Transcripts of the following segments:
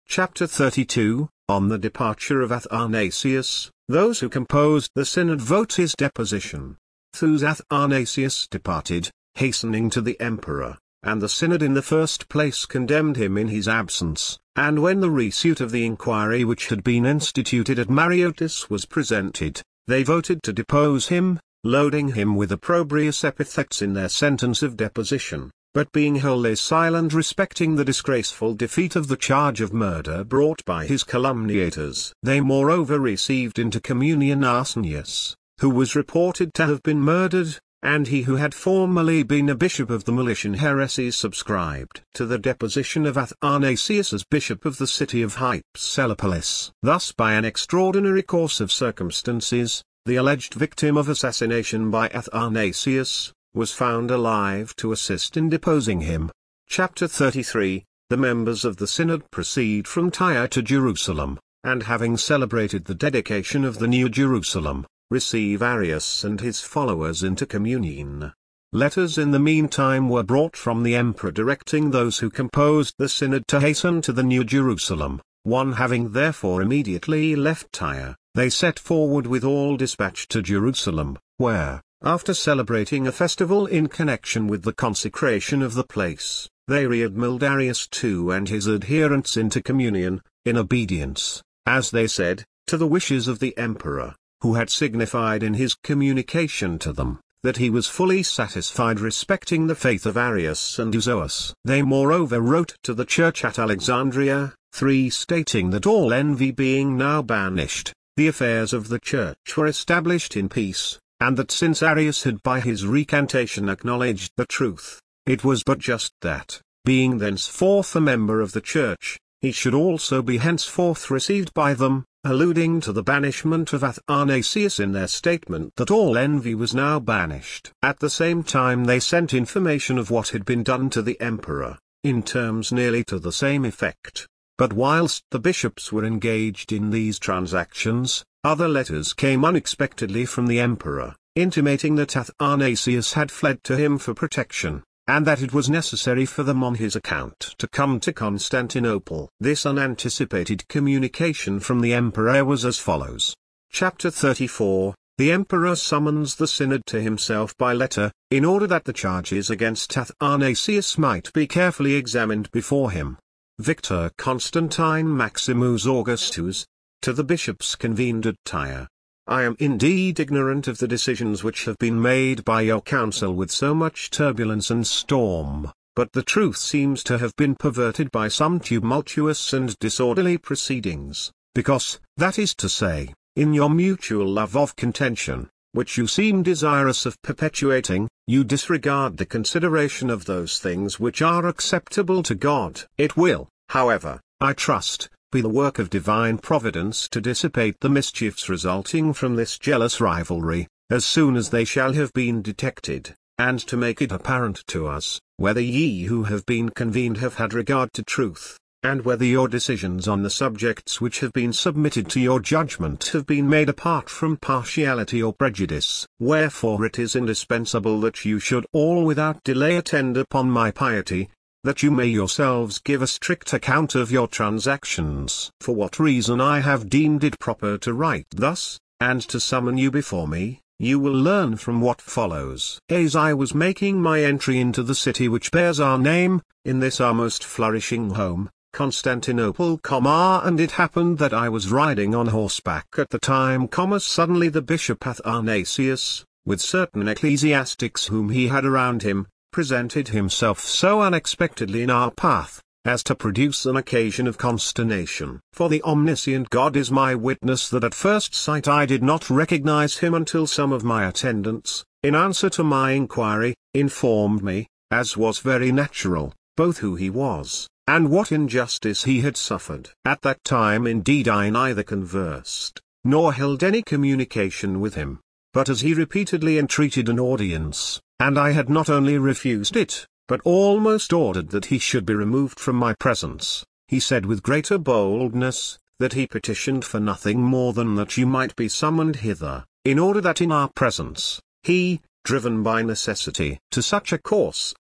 Chapter 32, On the departure of Athanasius. Those who composed the synod vote his deposition. Thus Athanasius departed, hastening to the emperor, and the synod in the first place condemned him in his absence, and when the resuit of the inquiry which had been instituted at Mareotis was presented, they voted to depose him, loading him with opprobrious epithets in their sentence of deposition, but being wholly silent respecting the disgraceful defeat of the charge of murder brought by his calumniators. They moreover received into communion Arsenius, who was reported to have been murdered, and he who had formerly been a bishop of the Meletian heresies subscribed to the deposition of Athanasius as bishop of the city of Hypselapolis. Thus by an extraordinary course of circumstances, the alleged victim of assassination by Athanasius was found alive to assist in deposing him. Chapter 33, The members of the synod proceed from Tyre to Jerusalem, and having celebrated the dedication of the New Jerusalem, receive Arius and his followers into communion. Letters in the meantime were brought from the emperor directing those who composed the synod to hasten to the New Jerusalem. One having therefore immediately left Tyre, they set forward with all dispatch to Jerusalem, where, after celebrating a festival in connection with the consecration of the place, they readmitted Arius too and his adherents into communion, in obedience, as they said, to the wishes of the emperor, who had signified in his communication to them, that he was fully satisfied respecting the faith of Arius and Euzoas. They moreover wrote to the church at Alexandria, stating that all envy being now banished, the affairs of the church were established in peace, and that since Arius had by his recantation acknowledged the truth, it was but just that, being thenceforth a member of the church, he should also be henceforth received by them, alluding to the banishment of Athanasius in their statement that all envy was now banished. At the same time they sent information of what had been done to the emperor, in terms nearly to the same effect. But whilst the bishops were engaged in these transactions, other letters came unexpectedly from the emperor, intimating that Athanasius had fled to him for protection, and that it was necessary for them on his account to come to Constantinople. This unanticipated communication from the emperor was as follows. Chapter 34, The emperor summons the synod to himself by letter, in order that the charges against Athanasius might be carefully examined before him. Victor Constantine Maximus Augustus, to the bishops convened at Tyre. I am indeed ignorant of the decisions which have been made by your council with so much turbulence and storm, but the truth seems to have been perverted by some tumultuous and disorderly proceedings, because, that is to say, in your mutual love of contention, which you seem desirous of perpetuating, you disregard the consideration of those things which are acceptable to God. It will, however, I trust, be the work of divine providence to dissipate the mischiefs resulting from this jealous rivalry, as soon as they shall have been detected, and to make it apparent to us, whether ye who have been convened have had regard to truth, and whether your decisions on the subjects which have been submitted to your judgment have been made apart from partiality or prejudice. Wherefore it is indispensable that you should all without delay attend upon my piety, that you may yourselves give a strict account of your transactions. For what reason I have deemed it proper to write thus, and to summon you before me, you will learn from what follows. As I was making my entry into the city which bears our name, in this our most flourishing home, Constantinople, and it happened that I was riding on horseback at the time, suddenly the bishop Athanasius, with certain ecclesiastics whom he had around him, presented himself so unexpectedly in our path, as to produce an occasion of consternation. For the omniscient God is my witness that at first sight I did not recognize him until some of my attendants, in answer to my inquiry, informed me, as was very natural, both who he was, and what injustice he had suffered. At that time indeed I neither conversed, nor held any communication with him, but as he repeatedly entreated an audience, and I had not only refused it, but almost ordered that he should be removed from my presence, he said with greater boldness, that he petitioned for nothing more than that you might be summoned hither, in order that in our presence, he, driven by necessity to such a course,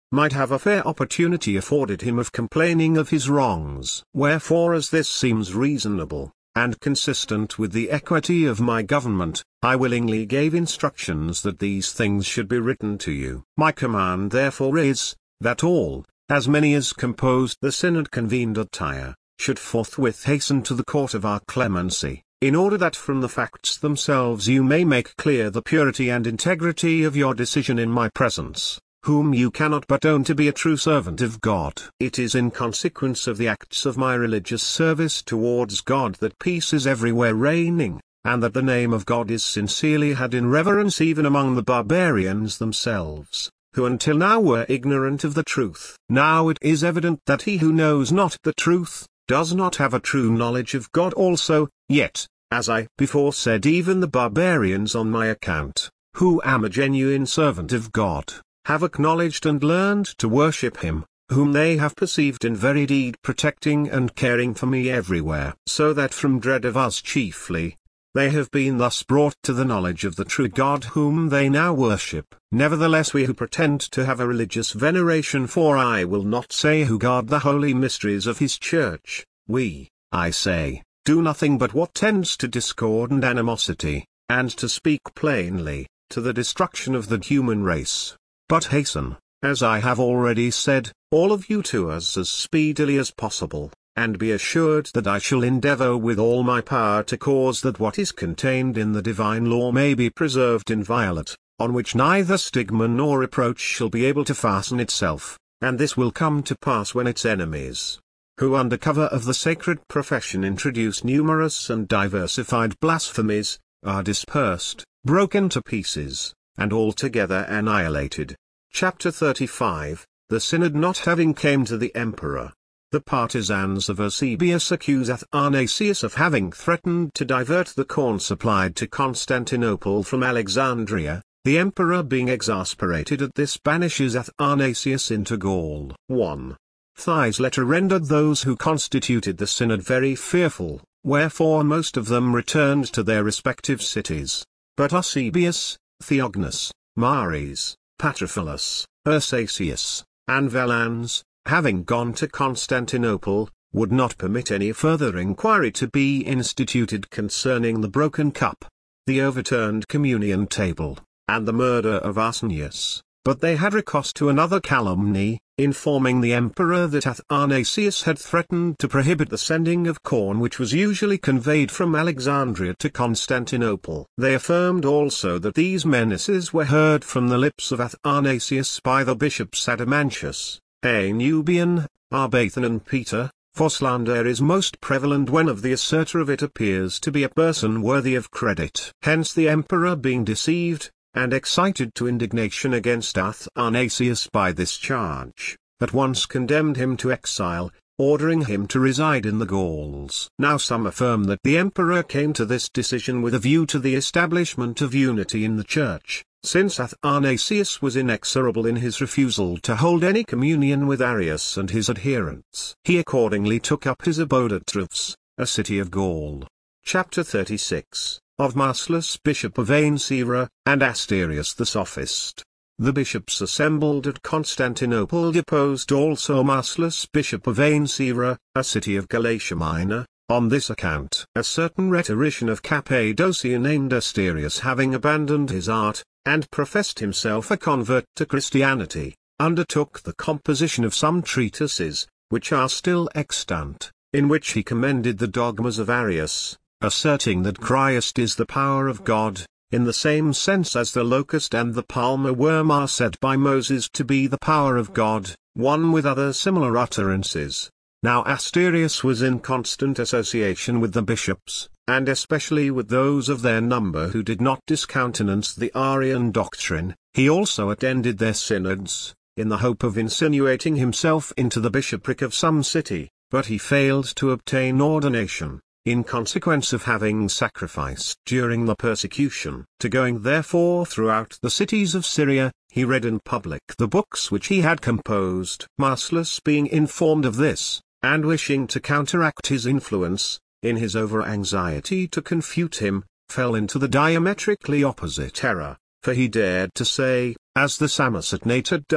might have a fair opportunity afforded him of complaining of his wrongs. Wherefore, as this seems reasonable, and consistent with the equity of my government, I willingly gave instructions that these things should be written to you. My command therefore is, that all, as many as composed the synod convened at Tyre, should forthwith hasten to the court of our clemency, in order that from the facts themselves you may make clear the purity and integrity of your decision in my presence, whom you cannot but own to be a true servant of God. It is in consequence of the acts of my religious service towards God that peace is everywhere reigning, and that the name of God is sincerely had in reverence even among the barbarians themselves, who until now were ignorant of the truth. Now it is evident that he who knows not the truth, does not have a true knowledge of God also, yet, as I before said, even the barbarians on my account, who am a genuine servant of God, have acknowledged and learned to worship him, whom they have perceived in very deed protecting and caring for me everywhere. So that from dread of us chiefly, they have been thus brought to the knowledge of the true God whom they now worship. Nevertheless we who pretend to have a religious veneration for, I will not say who guard the holy mysteries of his church, we, I say, do nothing but what tends to discord and animosity, and to speak plainly, to the destruction of the human race. But hasten, as I have already said, all of you to us as speedily as possible, and be assured that I shall endeavor with all my power to cause that what is contained in the divine law may be preserved inviolate, on which neither stigma nor reproach shall be able to fasten itself, and this will come to pass when its enemies, who under cover of the sacred profession introduce numerous and diversified blasphemies, are dispersed, broken to pieces, and altogether annihilated. Chapter 35, The Synod not having came to the Emperor. The partisans of Eusebius accuse Athanasius of having threatened to divert the corn supplied to Constantinople from Alexandria. The emperor, being exasperated at this, banishes Athanasius into Gaul. 1. Thais' letter rendered those who constituted the synod very fearful, wherefore most of them returned to their respective cities. But Eusebius, Theognis, Mares, Patrophilus, Ursasius, and Valens, having gone to Constantinople, would not permit any further inquiry to be instituted concerning the broken cup, the overturned communion table, and the murder of Arsenius, but they had recourse to another calumny, informing the emperor that Athanasius had threatened to prohibit the sending of corn which was usually conveyed from Alexandria to Constantinople. They affirmed also that these menaces were heard from the lips of Athanasius by the bishops Adamantius, A. Nubian, Arbathan and Peter, for slander is most prevalent when of the assertor of it appears to be a person worthy of credit. Hence the emperor, being deceived, and excited to indignation against Athanasius by this charge, at once condemned him to exile, ordering him to reside in the Gauls. Now some affirm that the emperor came to this decision with a view to the establishment of unity in the church, since Athanasius was inexorable in his refusal to hold any communion with Arius and his adherents. He accordingly took up his abode at Treves, a city of Gaul. Chapter 36, of Marcellus bishop of Ancira, and Asterius the sophist. The bishops assembled at Constantinople deposed also Marcellus bishop of Ancira, a city of Galatia Minor. On this account, a certain rhetorician of Cappadocia named Asterius, having abandoned his art, and professed himself a convert to Christianity, undertook the composition of some treatises, which are still extant, in which he commended the dogmas of Arius, asserting that Christ is the power of God, in the same sense as the locust and the palmer worm are said by Moses to be the power of God, one with other similar utterances. Now Asterius was in constant association with the bishops, and especially with those of their number who did not discountenance the Arian doctrine. He also attended their synods, in the hope of insinuating himself into the bishopric of some city, but he failed to obtain ordination, in consequence of having sacrificed during the persecution. To going therefore throughout the cities of Syria, he read in public the books which he had composed. Marcellus, being informed of this, and wishing to counteract his influence, in his over-anxiety to confute him, fell into the diametrically opposite error, for he dared to say, as the Samosatnate had done,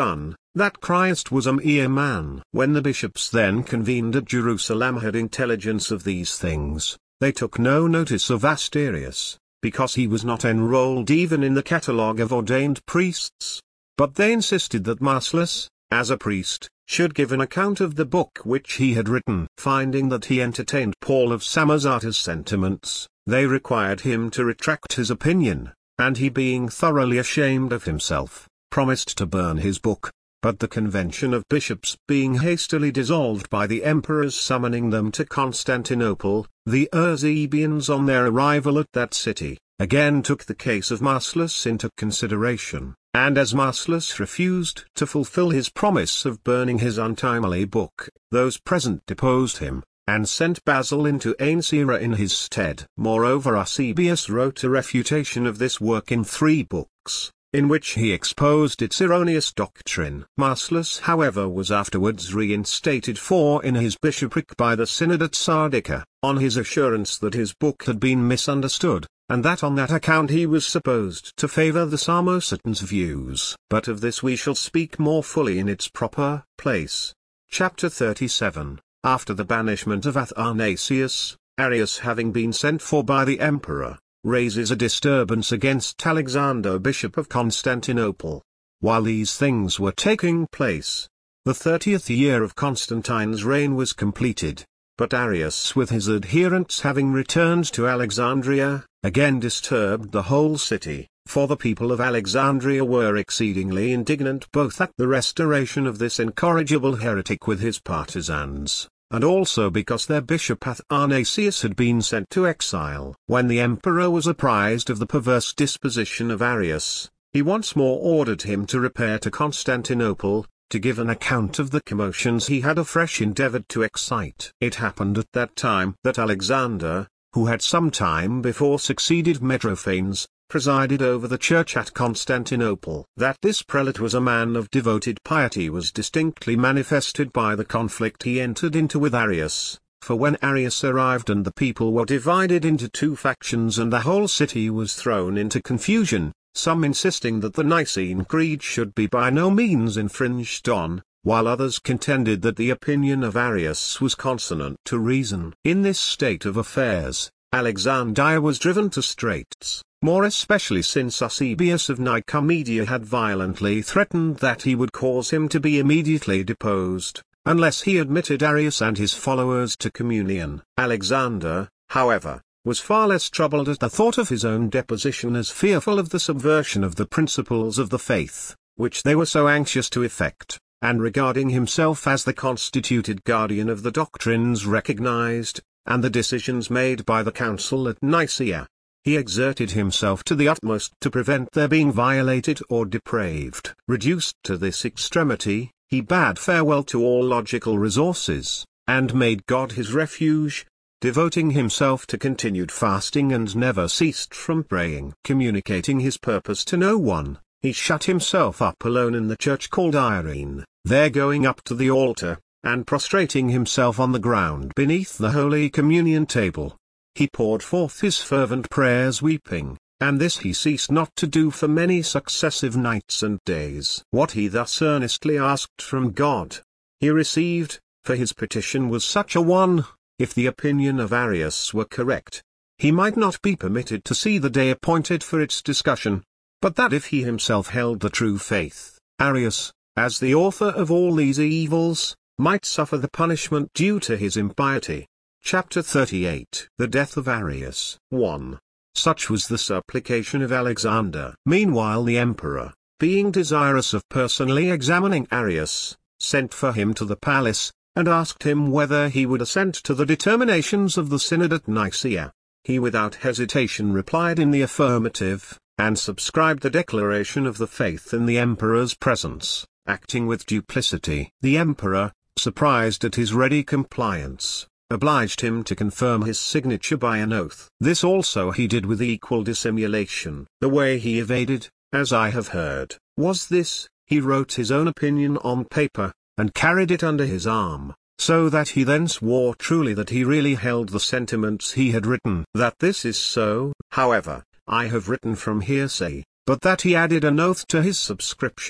that Christ was a mere man. When the bishops then convened at Jerusalem had intelligence of these things, they took no notice of Asterius, because he was not enrolled even in the catalogue of ordained priests. But they insisted that Marcellus, as a priest, should give an account of the book which he had written. Finding that he entertained Paul of Samosata's sentiments, they required him to retract his opinion, and he, being thoroughly ashamed of himself, promised to burn his book. But the convention of bishops being hastily dissolved by the emperors summoning them to Constantinople, the Eusebians on their arrival at that city, again took the case of Marcellus into consideration, and as Marcellus refused to fulfill his promise of burning his untimely book, those present deposed him, and sent Basil into Ancira in his stead. Moreover, Eusebius wrote a refutation of this work in 3 books, in which he exposed its erroneous doctrine. Marcellus, however, was afterwards reinstated in his bishopric by the synod at Sardica, on his assurance that his book had been misunderstood, and that on that account he was supposed to favor the Samosatans' views. But of this we shall speak more fully in its proper place. Chapter 37. After the banishment of Athanasius, Arius, having been sent for by the emperor, raises a disturbance against Alexander, bishop of Constantinople. While these things were taking place, the 30th year of Constantine's reign was completed, but Arius with his adherents having returned to Alexandria, again disturbed the whole city, for the people of Alexandria were exceedingly indignant both at the restoration of this incorrigible heretic with his partisans, and also because their bishop Athanasius had been sent to exile. When the emperor was apprised of the perverse disposition of Arius, he once more ordered him to repair to Constantinople, to give an account of the commotions he had afresh endeavored to excite. It happened at that time that Alexander, who had some time before succeeded Metrophanes, presided over the church at Constantinople. That this prelate was a man of devoted piety was distinctly manifested by the conflict he entered into with Arius, for when Arius arrived and the people were divided into 2 factions and the whole city was thrown into confusion, some insisting that the Nicene Creed should be by no means infringed on, while others contended that the opinion of Arius was consonant to reason. In this state of affairs, Alexander was driven to straits, more especially since Eusebius of Nicomedia had violently threatened that he would cause him to be immediately deposed, unless he admitted Arius and his followers to communion. Alexander, however, was far less troubled at the thought of his own deposition as fearful of the subversion of the principles of the faith, which they were so anxious to effect, and regarding himself as the constituted guardian of the doctrines recognized, and the decisions made by the council at Nicaea, he exerted himself to the utmost to prevent their being violated or depraved. Reduced to this extremity, he bade farewell to all logical resources, and made God his refuge, devoting himself to continued fasting and never ceased from praying. Communicating his purpose to no one, he shut himself up alone in the church called Irene, there going up to the altar, and prostrating himself on the ground beneath the Holy Communion table, he poured forth his fervent prayers weeping, and this he ceased not to do for many successive nights and days. What he thus earnestly asked from God, he received, for his petition was such a one: if the opinion of Arius were correct, he might not be permitted to see the day appointed for its discussion, but that if he himself held the true faith, Arius, as the author of all these evils, might suffer the punishment due to his impiety. Chapter 38. The death of Arius. 1. Such was the supplication of Alexander. Meanwhile the emperor, being desirous of personally examining Arius, sent for him to the palace, and asked him whether he would assent to the determinations of the synod at Nicaea. He without hesitation replied in the affirmative, and subscribed the declaration of the faith in the emperor's presence, acting with duplicity. The emperor, surprised at his ready compliance, obliged him to confirm his signature by an oath. This also he did with equal dissimulation. The way he evaded, as I have heard, was this: he wrote his own opinion on paper, and carried it under his arm, so that he then swore truly that he really held the sentiments he had written. That this is so, however, I have written from hearsay, but that he added an oath to his subscription,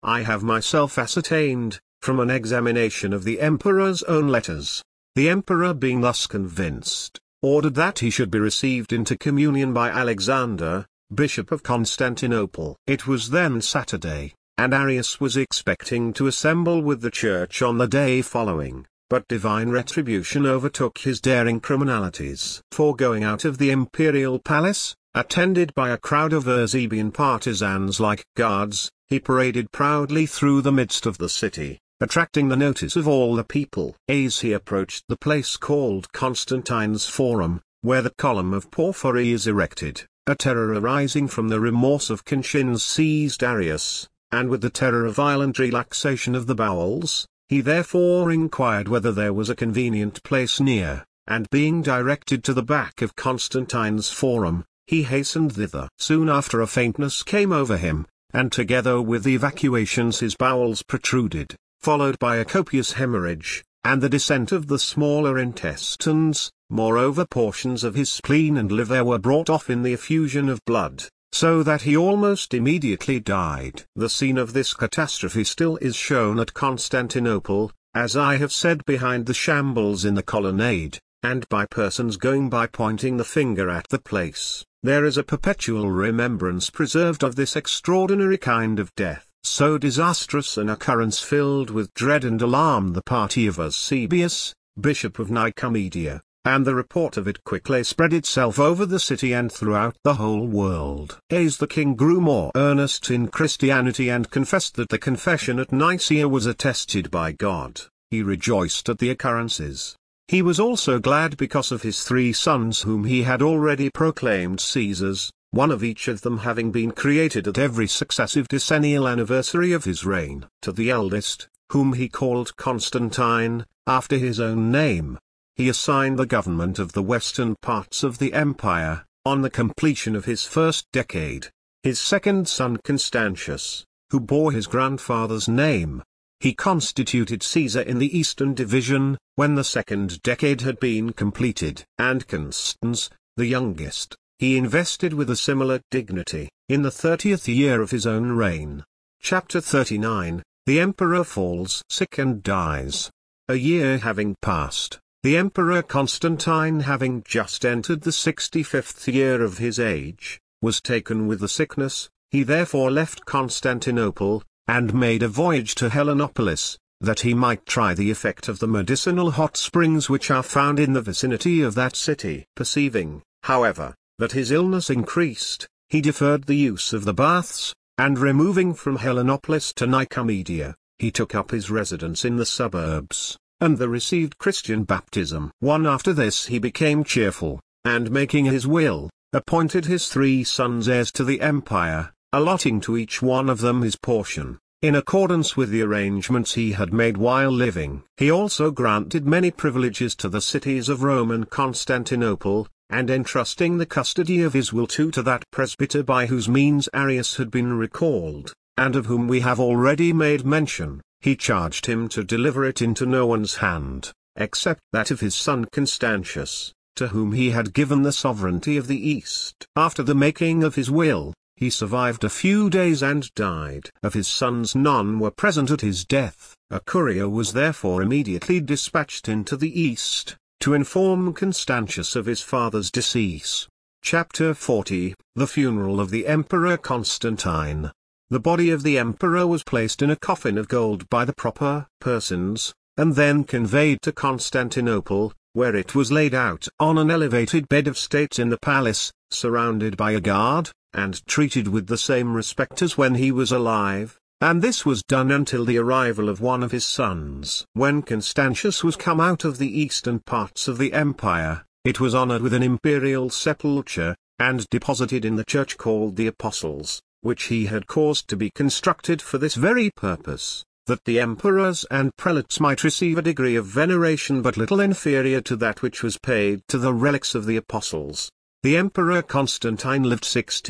I have myself ascertained, from an examination of the emperor's own letters. The emperor being thus convinced, ordered that he should be received into communion by Alexander, Bishop of Constantinople. It was then Saturday, and Arius was expecting to assemble with the church on the day following, but divine retribution overtook his daring criminalities. For going out of the imperial palace, attended by a crowd of Eusebian partisans like guards, he paraded proudly through the midst of the city, attracting the notice of all the people. As he approached the place called Constantine's Forum, where the column of porphyry is erected, a terror arising from the remorse of conscience seized Arius, and with the terror of violent relaxation of the bowels, he therefore inquired whether there was a convenient place near, and being directed to the back of Constantine's Forum, he hastened thither. Soon after a faintness came over him, and together with the evacuations his bowels protruded, followed by a copious hemorrhage, and the descent of the smaller intestines. Moreover, portions of his spleen and liver were brought off in the effusion of blood, so that he almost immediately died. The scene of this catastrophe still is shown at Constantinople, as I have said, behind the shambles in the colonnade, and by persons going by pointing the finger at the place. There is a perpetual remembrance preserved of this extraordinary kind of death. So disastrous an occurrence filled with dread and alarm the party of Eusebius, Bishop of Nicomedia, and the report of it quickly spread itself over the city and throughout the whole world. As the king grew more earnest in Christianity and confessed that the confession at Nicaea was attested by God, he rejoiced at the occurrences. He was also glad because of his 3 sons whom he had already proclaimed Caesars, one of each of them having been created at every successive decennial anniversary of his reign. To the eldest, whom he called Constantine, after his own name, he assigned the government of the western parts of the empire, on the completion of his first decade. His second son Constantius, who bore his grandfather's name, he constituted Caesar in the eastern division, when the second decade had been completed. And Constans, the youngest, he invested with a similar dignity, in the 30th year of his own reign. Chapter 39, The Emperor falls sick and dies. A year having passed, the Emperor Constantine, having just entered the 65th year of his age, was taken with the sickness. He therefore left Constantinople, and made a voyage to Helenopolis, that he might try the effect of the medicinal hot springs which are found in the vicinity of that city. Perceiving, however, that his illness increased, he deferred the use of the baths, and removing from Helenopolis to Nicomedia, he took up his residence in the suburbs, and there received Christian baptism. One after this he became cheerful, and making his will, appointed his 3 sons heirs to the empire, allotting to each one of them his portion, in accordance with the arrangements he had made while living. He also granted many privileges to the cities of Rome and Constantinople, and entrusting the custody of his will to that presbyter by whose means Arius had been recalled, and of whom we have already made mention, he charged him to deliver it into no one's hand, except that of his son Constantius, to whom he had given the sovereignty of the East. After the making of his will, he survived a few days and died. Of his sons none were present at his death. A courier was therefore immediately dispatched into the East, to inform Constantius of his father's decease. Chapter 40, The Funeral of the Emperor Constantine. The body of the emperor was placed in a coffin of gold by the proper persons, and then conveyed to Constantinople, where it was laid out on an elevated bed of state in the palace, surrounded by a guard, and treated with the same respect as when he was alive, and this was done until the arrival of one of his sons. When Constantius was come out of the eastern parts of the empire, it was honored with an imperial sepulchre, and deposited in the church called the Apostles, which he had caused to be constructed for this very purpose, that the emperors and prelates might receive a degree of veneration but little inferior to that which was paid to the relics of the Apostles. The Emperor Constantine lived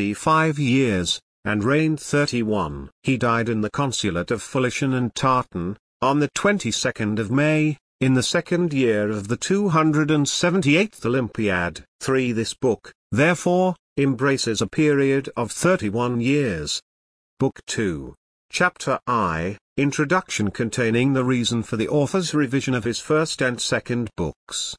65 years, and reigned 31. He died in the consulate of Fulician and Tartan, on the 22nd of May, in the 2nd year of the 278th Olympiad. 3. This book, therefore, embraces a period of 31 years. Book 2. Chapter I, Introduction, containing the reason for the author's revision of his first and second books.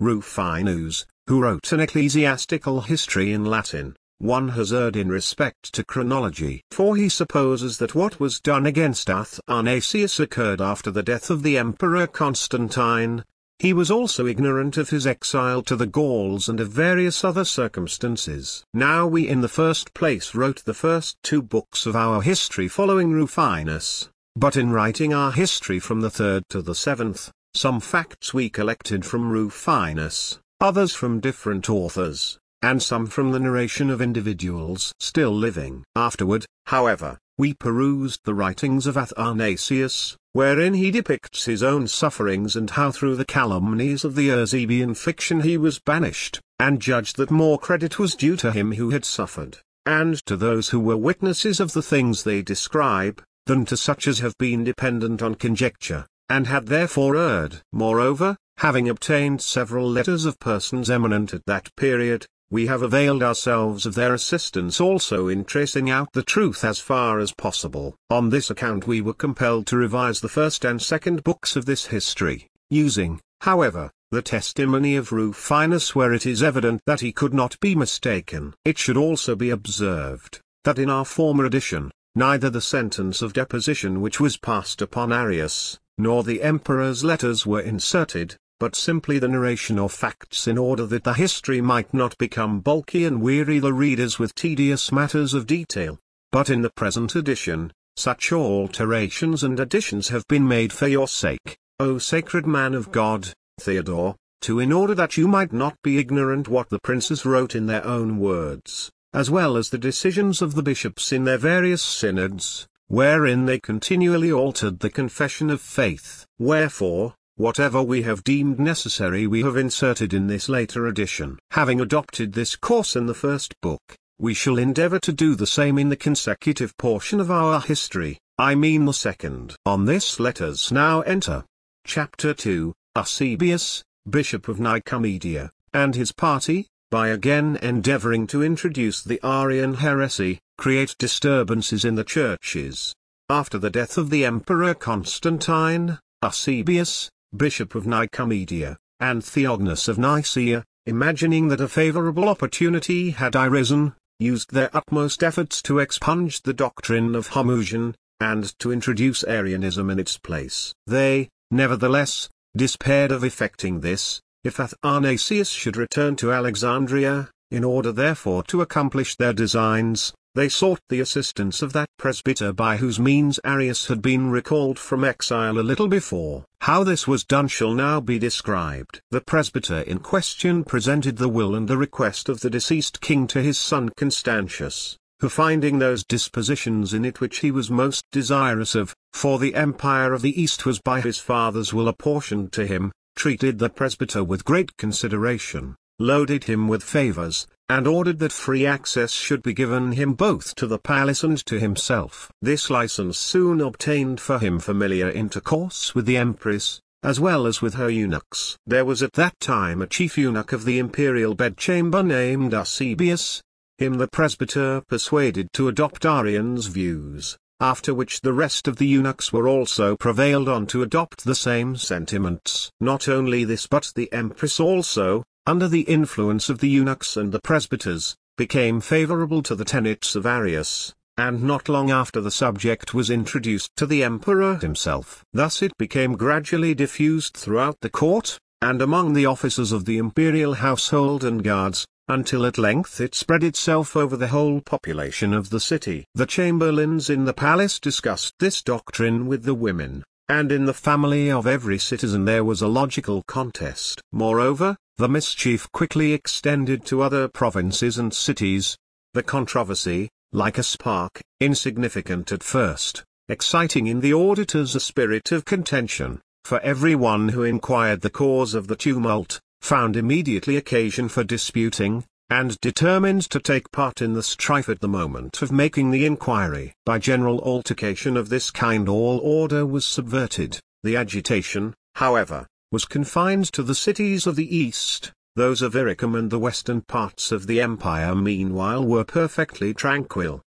Rufinus, who wrote an ecclesiastical history in Latin, one has erred in respect to chronology, for he supposes that what was done against Athanasius occurred after the death of the Emperor Constantine. He was also ignorant of his exile to the Gauls and of various other circumstances. Now we in the first place wrote the first 2 books of our history following Rufinus, but in writing our history from the 3rd to the 7th, some facts we collected from Rufinus, others from different authors, and some from the narration of individuals still living. Afterward, however, we perused the writings of Athanasius, wherein he depicts his own sufferings and how through the calumnies of the Eusebian fiction he was banished, and judged that more credit was due to him who had suffered, and to those who were witnesses of the things they describe, than to such as have been dependent on conjecture, and had therefore erred. Moreover, having obtained several letters of persons eminent at that period, we have availed ourselves of their assistance also in tracing out the truth as far as possible. On this account we were compelled to revise the first and second books of this history, using, however, the testimony of Rufinus where it is evident that he could not be mistaken. It should also be observed, that in our former edition, neither the sentence of deposition which was passed upon Arius, nor the emperor's letters were inserted, but simply the narration or facts in order that the history might not become bulky and weary the readers with tedious matters of detail. But in the present edition, such alterations and additions have been made for your sake, O sacred man of God, Theodore, in order that you might not be ignorant what the princes wrote in their own words, as well as the decisions of the bishops in their various synods, wherein they continually altered the confession of faith. Wherefore, whatever we have deemed necessary we have inserted in this later edition. Having adopted this course in the first book, we shall endeavor to do the same in the consecutive portion of our history, I mean the second. On this let us now enter. Chapter 2, Eusebius, Bishop of Nicomedia, and his party, by again endeavoring to introduce the Arian heresy, create disturbances in the churches. After the death of the Emperor Constantine, Eusebius, Bishop of Nicomedia, and Theognis of Nicaea, imagining that a favorable opportunity had arisen, used their utmost efforts to expunge the doctrine of Homoousion, and to introduce Arianism in its place. They, nevertheless, despaired of effecting this, if Athanasius should return to Alexandria. In order therefore to accomplish their designs, they sought the assistance of that presbyter by whose means Arius had been recalled from exile a little before. How this was done shall now be described. The presbyter in question presented the will and the request of the deceased king to his son Constantius, who, finding those dispositions in it which he was most desirous of, for the empire of the East was by his father's will apportioned to him, treated the presbyter with great consideration, loaded him with favors, and ordered that free access should be given him both to the palace and to himself. This license soon obtained for him familiar intercourse with the empress, as well as with her eunuchs. There was at that time a chief eunuch of the imperial bedchamber named Eusebius. Him the presbyter persuaded to adopt Arian's views, after which the rest of the eunuchs were also prevailed on to adopt the same sentiments. Not only this but the empress also, under the influence of the eunuchs and the presbyters, became favorable to the tenets of Arius, and not long after the subject was introduced to the emperor himself. Thus it became gradually diffused throughout the court, and among the officers of the imperial household and guards, until at length it spread itself over the whole population of the city. The chamberlains in the palace discussed this doctrine with the women, and in the family of every citizen there was a logical contest. Moreover, the mischief quickly extended to other provinces and cities. The controversy, like a spark, insignificant at first, exciting in the auditors a spirit of contention, for every one who inquired the cause of the tumult, found immediately occasion for disputing, and determined to take part in the strife at the moment of making the inquiry. By general altercation of this kind all order was subverted. The agitation, however, was confined to the cities of the east. Those of Illyricum and the western parts of the empire meanwhile were perfectly tranquil.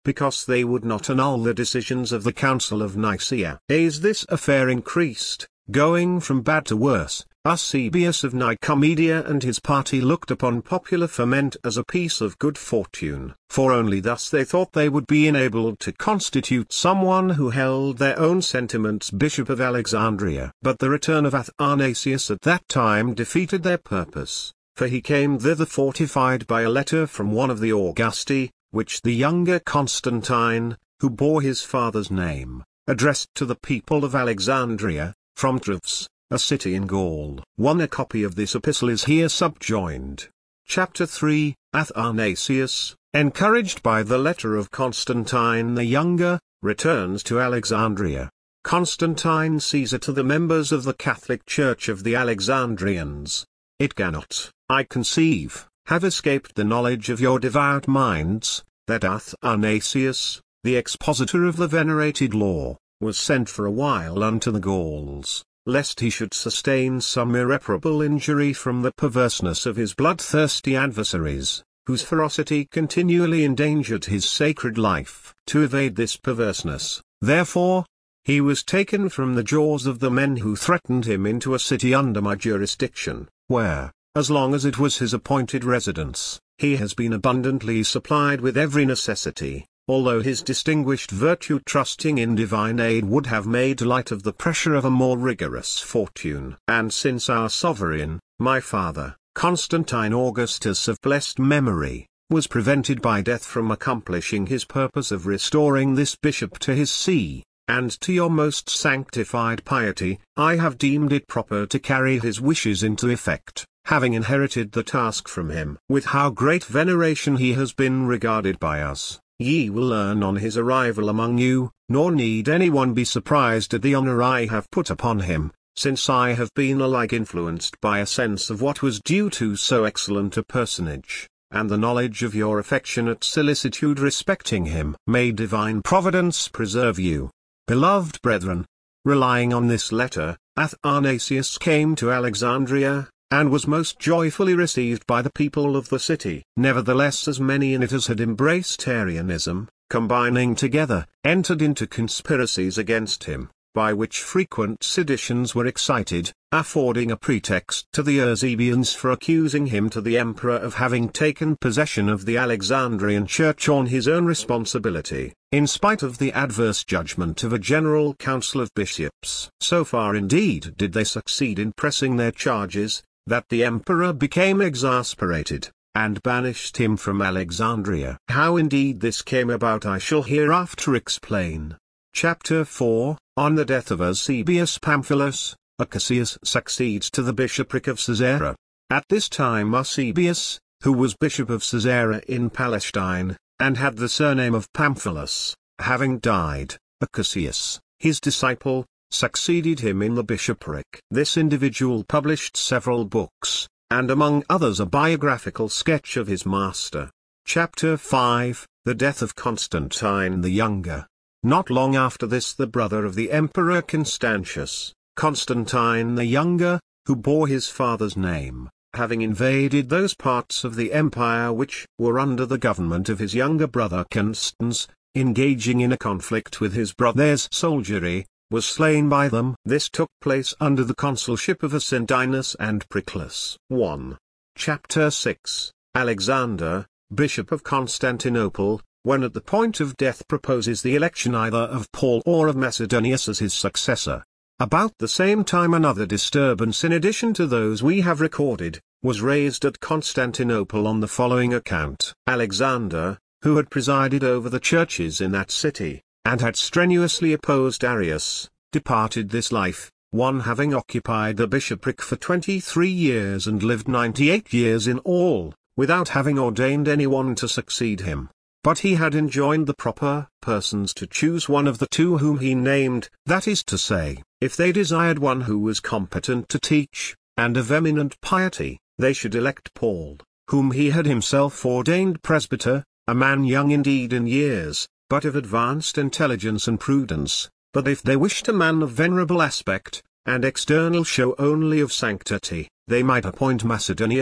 because they would not annul the decisions of the Council of Nicaea. As this affair increased, going from bad to worse, Eusebius of Nicomedia and his party looked upon popular ferment as a piece of good fortune, for only thus they thought they would be enabled to constitute someone who held their own sentiments Bishop of Alexandria. But the return of Athanasius at that time defeated their purpose, for he came thither fortified by a letter from one of the Augusti, which the younger Constantine, who bore his father's name, addressed to the people of Alexandria, from Treves, a city in Gaul. A copy of this epistle is here subjoined. Chapter 3, Athanasius, encouraged by the letter of Constantine the Younger, returns to Alexandria. Constantine Caesar to the members of the Catholic Church of the Alexandrians. It cannot, I conceive, have escaped the knowledge of your devout minds, that Athanasius, the expositor of the venerated law, was sent for a while unto the Gauls, lest he should sustain some irreparable injury from the perverseness of his bloodthirsty adversaries, whose ferocity continually endangered his sacred life. To evade this perverseness, therefore, he was taken from the jaws of the men who threatened him into a city under my jurisdiction, where, as long as it was his appointed residence, he has been abundantly supplied with every necessity, although his distinguished virtue trusting in divine aid would have made light of the pressure of a more rigorous fortune. And since our sovereign, my father, Constantine Augustus of blessed memory, was prevented by death from accomplishing his purpose of restoring this bishop to his see, and to your most sanctified piety, I have deemed it proper to carry his wishes into effect, having inherited the task from him. With how great veneration he has been regarded by us, ye will learn on his arrival among you, nor need anyone be surprised at the honor I have put upon him, since I have been alike influenced by a sense of what was due to so excellent a personage, and the knowledge of your affectionate solicitude respecting him. May divine providence preserve you, beloved brethren. Relying on this letter, Athanasius came to Alexandria, and was most joyfully received by the people of the city. Nevertheless, as many in it as had embraced Arianism, combining together, entered into conspiracies against him, by which frequent seditions were excited, affording a pretext to the Eusebians for accusing him to the emperor of having taken possession of the Alexandrian church on his own responsibility, in spite of the adverse judgment of a general council of bishops. So far indeed did they succeed in pressing their charges, that the emperor became exasperated, and banished him from Alexandria. How indeed this came about I shall hereafter explain. Chapter 4, On the death of Eusebius Pamphilus, Acacius succeeds to the bishopric of Caesarea. At this time Eusebius, who was bishop of Caesarea in Palestine, and had the surname of Pamphilus, having died, Acacius, his disciple, succeeded him in the bishopric. This individual published several books, and among others a biographical sketch of his master. Chapter 5, The death of Constantine the Younger. Not long after this the brother of the Emperor Constantius, Constantine the Younger, who bore his father's name, having invaded those parts of the empire which were under the government of his younger brother Constans, engaging in a conflict with his brother's soldiery, was slain by them. This took place under the consulship of Ascendinus and Proclus. 1. Chapter 6, Alexander, Bishop of Constantinople, when at the point of death proposes the election either of Paul or of Macedonius as his successor. About the same time another disturbance in addition to those we have recorded, was raised at Constantinople on the following account. Alexander, who had presided over the churches in that city, and had strenuously opposed Arius, departed this life, one having occupied the bishopric for 23 years and lived 98 years in all, without having ordained anyone to succeed him. But he had enjoined the proper persons to choose one of the two whom he named, that is to say, if they desired one who was competent to teach, and of eminent piety, they should elect Paul, whom he had himself ordained presbyter, a man young indeed in years, but of advanced intelligence and prudence. But if they wished a man of venerable aspect, and external show only of sanctity, they might appoint Macedonius,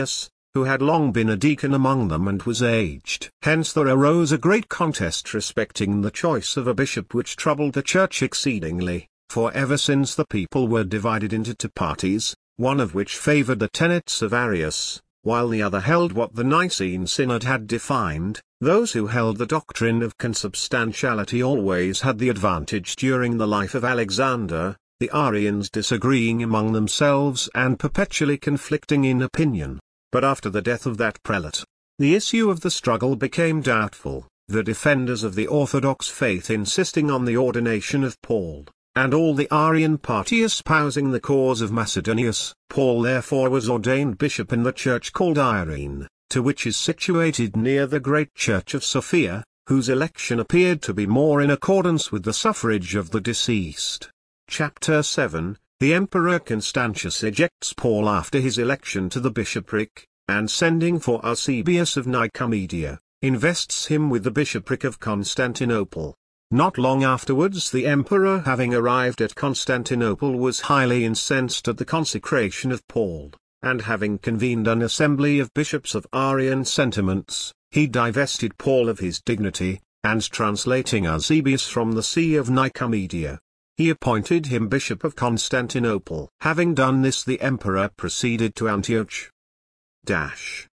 who had long been a deacon among them and was aged. Hence there arose a great contest respecting the choice of a bishop, which troubled the church exceedingly, for ever since the people were divided into two parties, one of which favoured the tenets of Arius, while the other held what the Nicene Synod had defined. Those who held the doctrine of consubstantiality always had the advantage during the life of Alexander, the Arians disagreeing among themselves and perpetually conflicting in opinion. But after the death of that prelate, the issue of the struggle became doubtful, the defenders of the orthodox faith insisting on the ordination of Paul, and all the Arian party espousing the cause of Macedonius. Paul therefore was ordained bishop in the church called Irene, to which is situated near the great church of Sophia, whose election appeared to be more in accordance with the suffrage of the deceased. Chapter 7. The Emperor Constantius ejects Paul after his election to the bishopric, and sending for Eusebius of Nicomedia, invests him with the bishopric of Constantinople. Not long afterwards the emperor, having arrived at Constantinople, was highly incensed at the consecration of Paul, and having convened an assembly of bishops of Arian sentiments, he divested Paul of his dignity, and translating Eusebius from the see of Nicomedia, he appointed him bishop of Constantinople. Having done this, the emperor proceeded to Antioch.